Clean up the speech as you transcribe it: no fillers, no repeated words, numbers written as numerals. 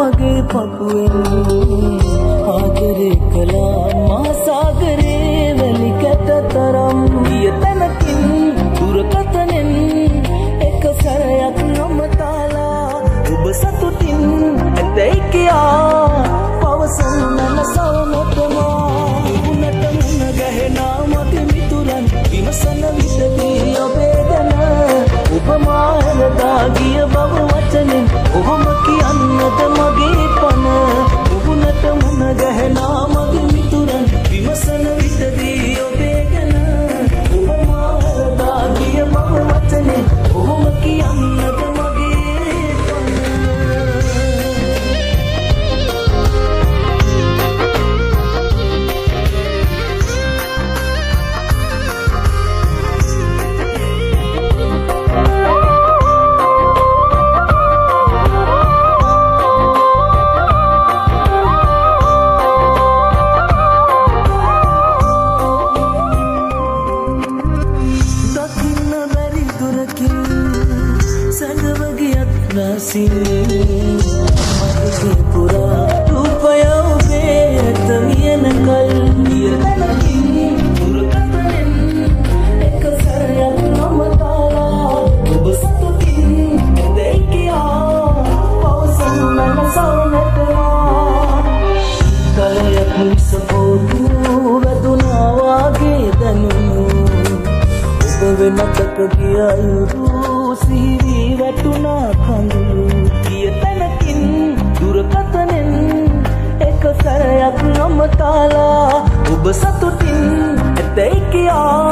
මගේ පපුවෙන් ආදරේ කළා මා සාගරේ වැලි කැට තරම් ගිය තැනකින් දුරකථනෙන් එක සැරයක් නමතාලා ඔබ සතුටින් ඇතැයි කියා පවසන මනසවනතම උනට මුණ ගැහෙනා මගේ මිතුරන් විමසන විටදී ඔබේ ගැන ඔබ මා හැරදා ගිය බව වචනෙන් ඔහොම කියන්නද මගේ පන උනට මුණ ගැහෙනා මගේ මිතුරන් විමසන විටදී ඔබේ ගැන ඔබ මා හැරදා ගිය බව වචනෙන් ඔහොම කියන්නද මගේ පන මගේ පුරා රූපය ඔබේ ඇත වියන කල් ගිය තැනකින් දුරකථනෙන් එක සැරයක් නමතාලා ඔබ සතුටින් ඇතැයි කියා පවසන මනසවනටවා කලයක් මිසපොතු වැදුනා වාගේ දැනුණු ඔබ වෙනතක ගිය අයුරු සිහිවි වැටුණා කඳුළු ගිය තැනකින් දුරකථනෙන් එක සැරයක් නමතාලා ඔබ සතුටින් ඇතැයි කියා